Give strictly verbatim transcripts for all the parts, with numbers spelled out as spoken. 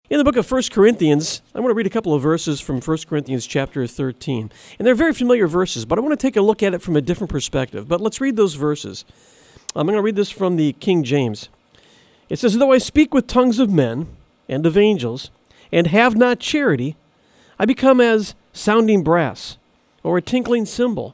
In the book of First Corinthians, I want to read a couple of verses from First Corinthians chapter thirteen. And they're very familiar verses, but I want to take a look at it from a different perspective. But let's read those verses. I'm going to read this from the King James. It says, "Though I speak with tongues of men and of angels, and have not charity, I become as sounding brass, or a tinkling cymbal.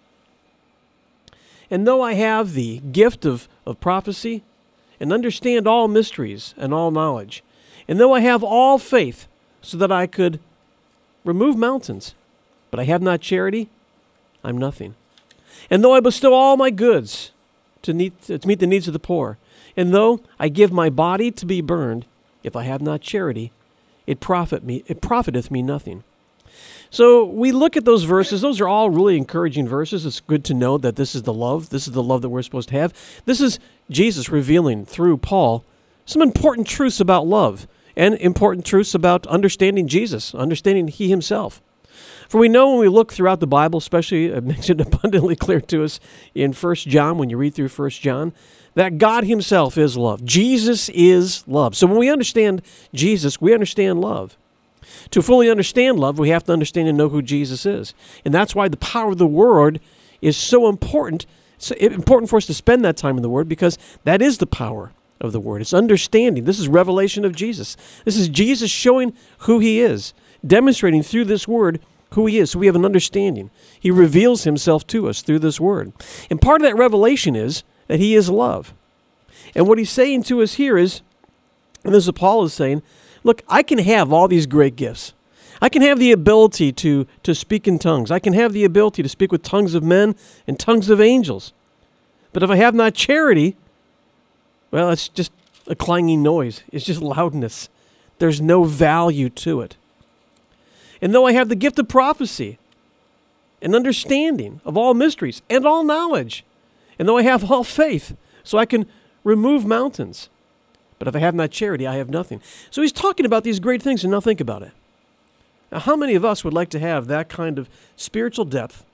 And though I have the gift of, of prophecy, and understand all mysteries and all knowledge, and though I have all faith, so that I could remove mountains, but I have not charity, I'm nothing. And though I bestow all my goods to meet, to meet the needs of the poor, and though I give my body to be burned, if I have not charity, it profit me, it profiteth me nothing." So we look at those verses. Those are all really encouraging verses. It's good to know that this is the love. This is the love that we're supposed to have. This is Jesus revealing through Paul some important truths about love and important truths about understanding Jesus, understanding He Himself. For we know when we look throughout the Bible, especially it makes it abundantly clear to us in First John, when you read through First John, that God Himself is love. Jesus is love. So when we understand Jesus, we understand love. To fully understand love, we have to understand and know who Jesus is. And that's why the power of the Word is so important. It's important for us to spend that time in the Word, because that is the power of the Word. It's understanding. This is revelation of Jesus. This is Jesus showing who He is, demonstrating through this Word who He is, so we have an understanding. He reveals Himself to us through this Word. And part of that revelation is that He is love. And what He's saying to us here is, and this is what Paul is saying, look, I can have all these great gifts. I can have the ability to, to speak in tongues. I can have the ability to speak with tongues of men and tongues of angels. But if I have not charity, well, it's just a clanging noise. It's just loudness. There's no value to it. And though I have the gift of prophecy and understanding of all mysteries and all knowledge, and though I have all faith, so I can remove mountains, but if I have not charity, I have nothing. So he's talking about these great things, and now think about it. Now, how many of us would like to have that kind of spiritual depth,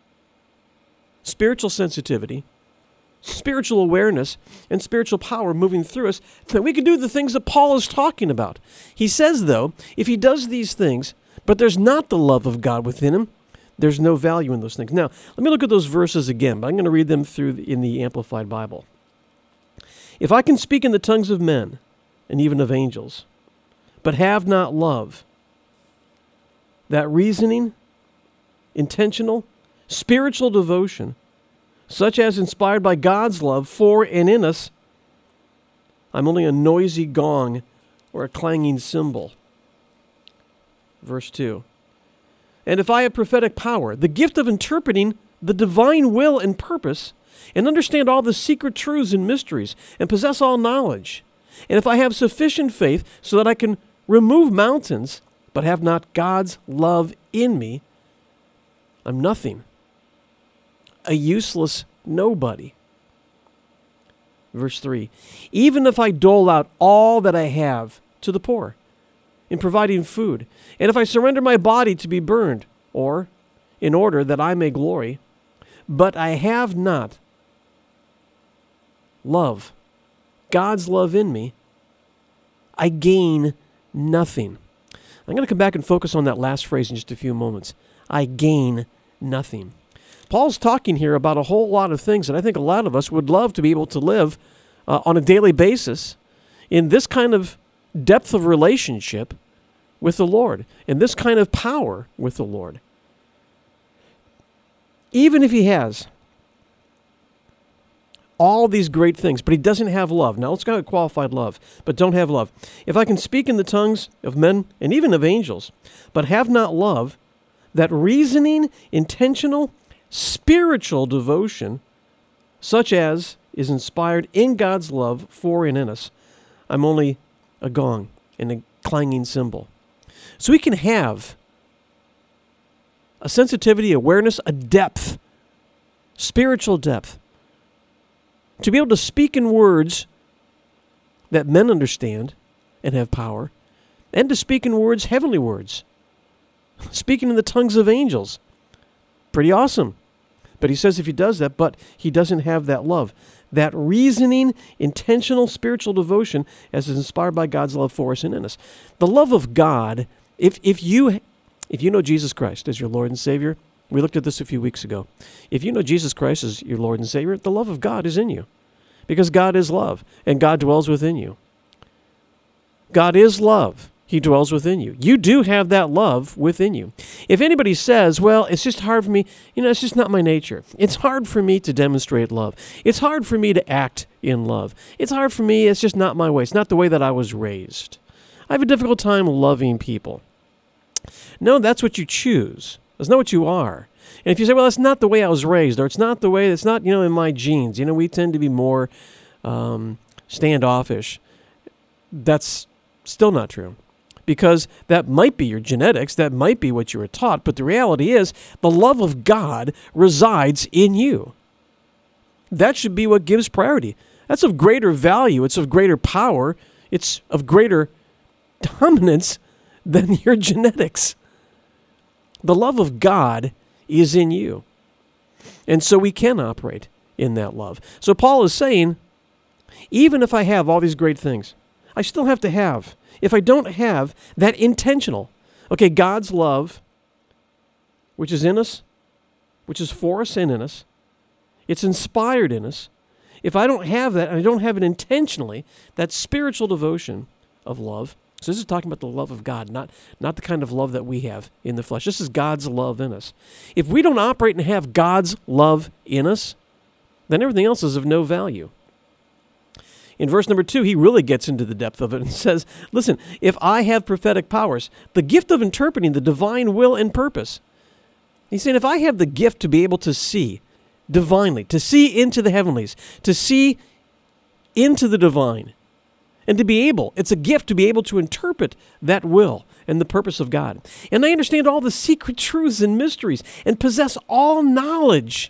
spiritual sensitivity, spiritual awareness, and spiritual power moving through us, that we can do the things that Paul is talking about? He says, though, if he does these things, but there's not the love of God within him, there's no value in those things. Now, let me look at those verses again, but I'm going to read them through the, in the Amplified Bible. "If I can speak in the tongues of men and even of angels, but have not love, that reasoning, intentional, spiritual devotion, such as inspired by God's love for and in us, I'm only a noisy gong or a clanging cymbal." Verse two. "And if I have prophetic power, the gift of interpreting the divine will and purpose, and understand all the secret truths and mysteries, and possess all knowledge, and if I have sufficient faith so that I can remove mountains, but have not God's love in me, I'm nothing, a useless nobody." Verse three, "Even if I dole out all that I have to the poor in providing food, and if I surrender my body to be burned, or in order that I may glory, but I have not love, God's love in me, I gain nothing." I'm going to come back and focus on that last phrase in just a few moments. I gain nothing. Paul's talking here about a whole lot of things that I think a lot of us would love to be able to live uh, on a daily basis in this kind of depth of relationship with the Lord, and this kind of power with the Lord. Even if he has all these great things, but he doesn't have love. Now, let's go to qualified love, but don't have love. "If I can speak in the tongues of men and even of angels, but have not love, that reasoning, intentional, spiritual devotion, such as is inspired in God's love for and in us, I'm only a gong and a clanging cymbal." So we can have a sensitivity, awareness, a depth, spiritual depth, to be able to speak in words that men understand and have power, and to speak in words, heavenly words, speaking in the tongues of angels. Pretty awesome. But he says if he does that, but he doesn't have that love, that reasoning, intentional spiritual devotion as is inspired by God's love for us and in us. The love of God, if if you if you know Jesus Christ as your Lord and Savior, we looked at this a few weeks ago. If you know Jesus Christ as your Lord and Savior, the love of God is in you because God is love and God dwells within you. God is love. He dwells within you. You do have that love within you. If anybody says, well, it's just hard for me, you know, it's just not my nature. It's hard for me to demonstrate love. It's hard for me to act in love. It's hard for me, it's just not my way. It's not the way that I was raised. I have a difficult time loving people. No, that's what you choose. That's not what you are. And if you say, well, that's not the way I was raised, or it's not the way, it's not, you know, in my genes. You know, we tend to be more um, standoffish. That's still not true. Because that might be your genetics, that might be what you were taught, but the reality is the love of God resides in you. That should be what gives priority. That's of greater value, it's of greater power, it's of greater dominance than your genetics. The love of God is in you. And so we can operate in that love. So Paul is saying, even if I have all these great things, I still have to have. If I don't have that intentional, okay, God's love, which is in us, which is for us and in us, it's inspired in us. If I don't have that, and I don't have it intentionally, that spiritual devotion of love, so this is talking about the love of God, not, not the kind of love that we have in the flesh. This is God's love in us. If we don't operate and have God's love in us, then everything else is of no value. In verse number two, he really gets into the depth of it and says, listen, if I have prophetic powers, the gift of interpreting the divine will and purpose. He's saying if I have the gift to be able to see divinely, to see into the heavenlies, to see into the divine, and to be able, it's a gift to be able to interpret that will and the purpose of God. And I understand all the secret truths and mysteries and possess all knowledge.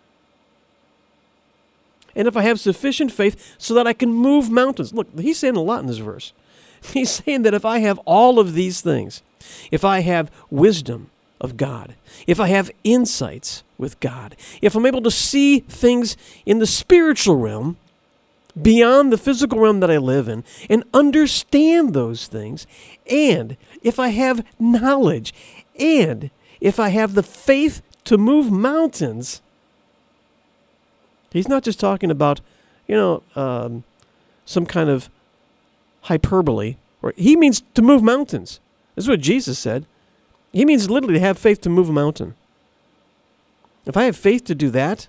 And if I have sufficient faith so that I can move mountains. Look, he's saying a lot in this verse. He's saying that if I have all of these things, if I have wisdom of God, if I have insights with God, if I'm able to see things in the spiritual realm beyond the physical realm that I live in and understand those things, and if I have knowledge, and if I have the faith to move mountains, he's not just talking about, you know, um, some kind of hyperbole. Or he means to move mountains. This is what Jesus said. He means literally to have faith to move a mountain. If I have faith to do that,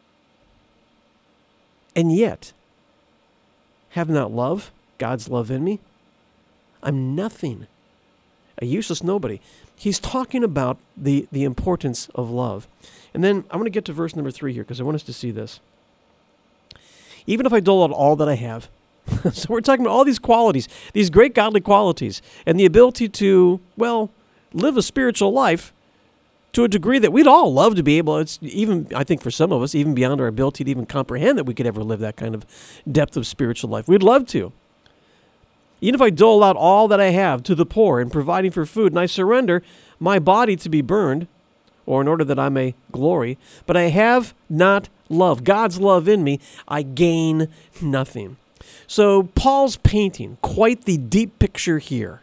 and yet have not love, God's love in me, I'm nothing, a useless nobody. He's talking about the, the importance of love. And then I want to get to verse number three here because I want us to see this. Even if I dole out all that I have, so we're talking about all these qualities, these great godly qualities, and the ability to, well, live a spiritual life to a degree that we'd all love to be able, it's even, I think for some of us, even beyond our ability to even comprehend that we could ever live that kind of depth of spiritual life. We'd love to. Even if I dole out all that I have to the poor in providing for food, and I surrender my body to be burned, or in order that I may glory, but I have not love, God's love in me, I gain nothing. So Paul's painting quite the deep picture here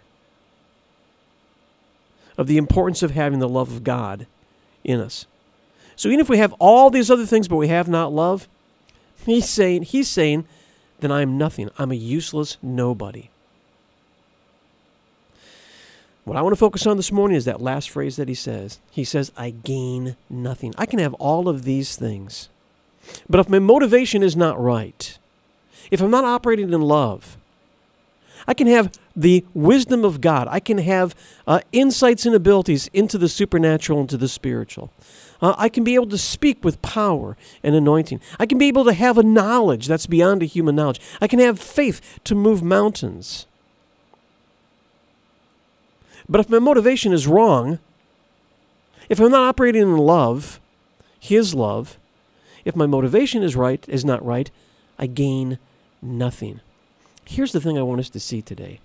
of the importance of having the love of God in us. So even if we have all these other things, but we have not love, he's saying, he's saying, then I am nothing. I'm a useless nobody. What I want to focus on this morning is that last phrase that he says. He says, I gain nothing. I can have all of these things, but if my motivation is not right, if I'm not operating in love, I can have the wisdom of God. I can have uh, insights and abilities into the supernatural and to the spiritual. Uh, I can be able to speak with power and anointing. I can be able to have a knowledge that's beyond a human knowledge. I can have faith to move mountains. But if my motivation is wrong, if I'm not operating in love, His love, if my motivation is right, is not right, I gain nothing. Here's the thing I want us to see today.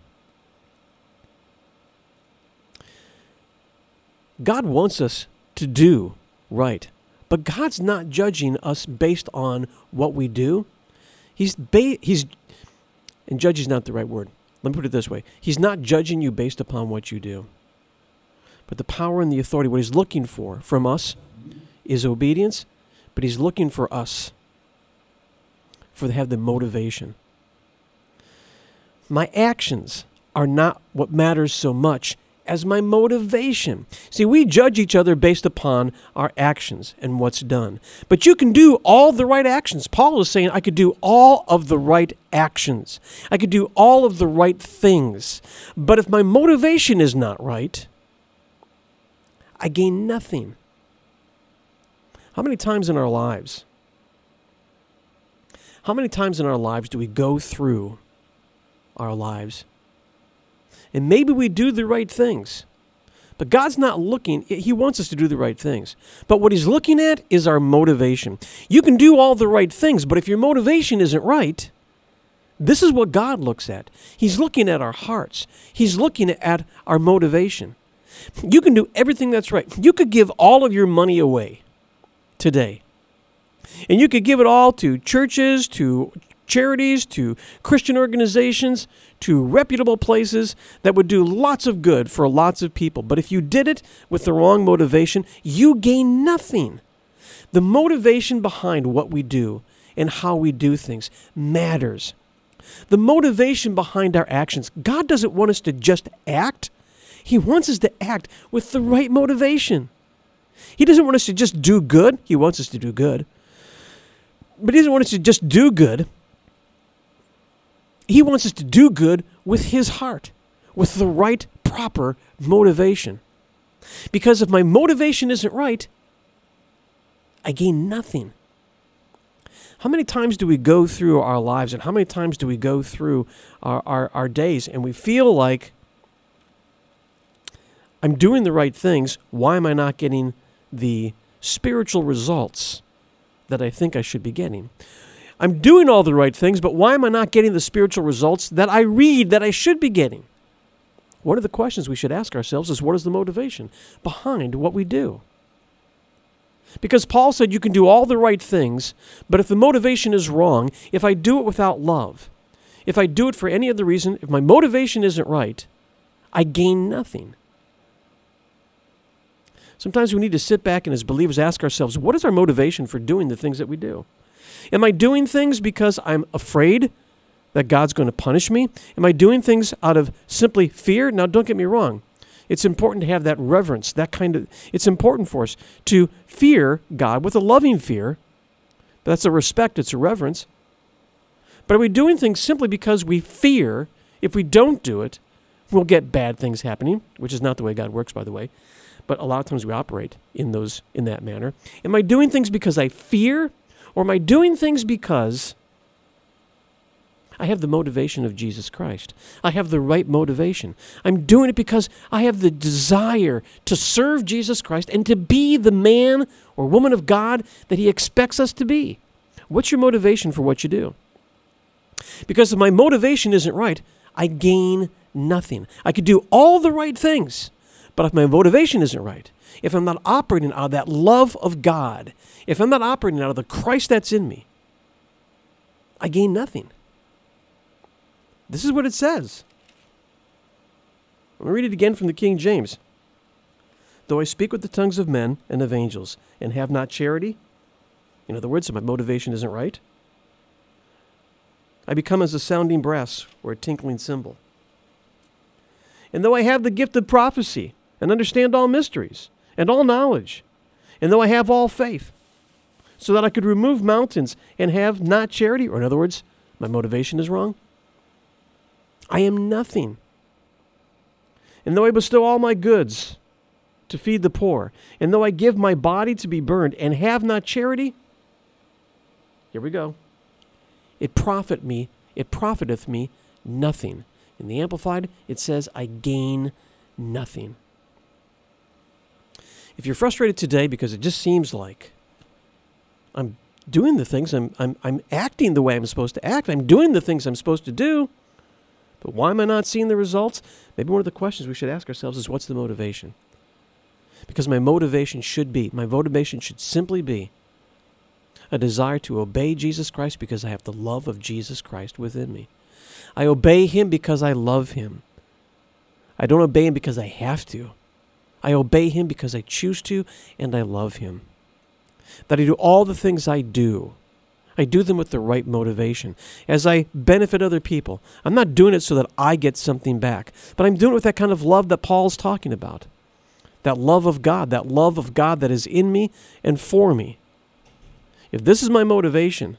God wants us to do right, but God's not judging us based on what we do. He's, ba- he's, and judge is not the right word. Let me put it this way. He's not judging you based upon what you do. But the power and the authority, what he's looking for from us is obedience, but he's looking for us for to have the motivation. My actions are not what matters so much as my motivation. See, we judge each other based upon our actions and what's done. But you can do all the right actions. Paul is saying I could do all of the right actions. I could do all of the right things. But if my motivation is not right, I gain nothing. How many times in our lives, how many times in our lives do we go through our lives and maybe we do the right things, but God's not looking, he wants us to do the right things. But what he's looking at is our motivation. You can do all the right things, but if your motivation isn't right, this is what God looks at. He's looking at our hearts. He's looking at our motivation. You can do everything that's right. You could give all of your money away today. And you could give it all to churches, to charities, to Christian organizations, to reputable places that would do lots of good for lots of people. But if you did it with the wrong motivation, you gain nothing. The motivation behind what we do and how we do things matters. The motivation behind our actions. God doesn't want us to just act. He wants us to act with the right motivation. He doesn't want us to just do good. He wants us to do good. But he doesn't want us to just do good. He wants us to do good with his heart, with the right, proper motivation. Because if my motivation isn't right, I gain nothing. How many times do we go through our lives and how many times do we go through our, our, our days and we feel like I'm doing the right things, why am I not getting the spiritual results that I think I should be getting? I'm doing all the right things, but why am I not getting the spiritual results that I read that I should be getting? One of the questions we should ask ourselves is, what is the motivation behind what we do? Because Paul said you can do all the right things, but if the motivation is wrong, if I do it without love, if I do it for any other reason, if my motivation isn't right, I gain nothing. Sometimes we need to sit back and as believers ask ourselves, what is our motivation for doing the things that we do? Am I doing things because I'm afraid that God's going to punish me? Am I doing things out of simply fear? Now, don't get me wrong. It's important to have that reverence, that kind of, it's important for us to fear God with a loving fear. But that's a respect, it's a reverence. But are we doing things simply because we fear if we don't do it, we'll get bad things happening, which is not the way God works, by the way. But a lot of times we operate in those in that manner. Am I doing things because I fear? Or am I doing things because I have the motivation of Jesus Christ? I have the right motivation. I'm doing it because I have the desire to serve Jesus Christ and to be the man or woman of God that he expects us to be. What's your motivation for what you do? Because if my motivation isn't right, I gain nothing. I could do all the right things, but if my motivation isn't right, if I'm not operating out of that love of God, if I'm not operating out of the Christ that's in me, I gain nothing. This is what it says. Let me read it again from the King James. Though I speak with the tongues of men and of angels and have not charity, in other words, if my motivation isn't right, I become as a sounding brass or a tinkling cymbal. And though I have the gift of prophecy and understand all mysteries and all knowledge, and though I have all faith, so that I could remove mountains and have not charity, or in other words, my motivation is wrong, I am nothing. And though I bestow all my goods to feed the poor, and though I give my body to be burned and have not charity, here we go, it profit me, it profiteth me nothing. In the Amplified, it says, I gain nothing. If you're frustrated today because it just seems like I'm doing the things, I'm, I'm, I'm acting the way I'm supposed to act, I'm doing the things I'm supposed to do, but why am I not seeing the results? Maybe one of the questions we should ask ourselves is, what's the motivation? Because my motivation should be, my motivation should simply be, a desire to obey Jesus Christ because I have the love of Jesus Christ within me. I obey him because I love him. I don't obey him because I have to. I obey him because I choose to and I love him. That I do all the things I do, I do them with the right motivation. As I benefit other people, I'm not doing it so that I get something back, but I'm doing it with that kind of love that Paul's talking about. That love of God, that love of God that is in me and for me. If this is my motivation,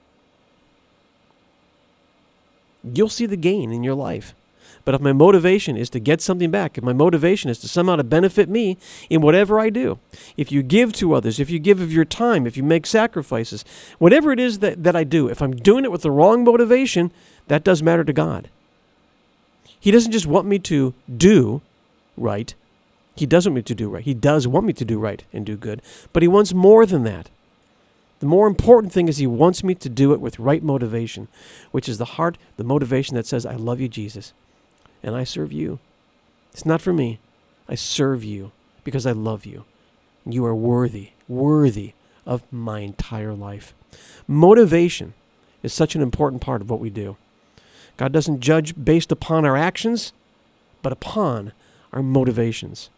you'll see the gain in your life. But if my motivation is to get something back, if my motivation is to somehow to benefit me in whatever I do, if you give to others, if you give of your time, if you make sacrifices, whatever it is that, that I do, if I'm doing it with the wrong motivation, that does matter to God. He doesn't just want me to do right. He does want me to do right. He does want me to do right and do good, but he wants more than that. The more important thing is he wants me to do it with right motivation, which is the heart, the motivation that says, I love you, Jesus, and I serve you. It's not for me. I serve you because I love you. You are worthy, worthy of my entire life. Motivation is such an important part of what we do. God doesn't judge based upon our actions, but upon our motivations.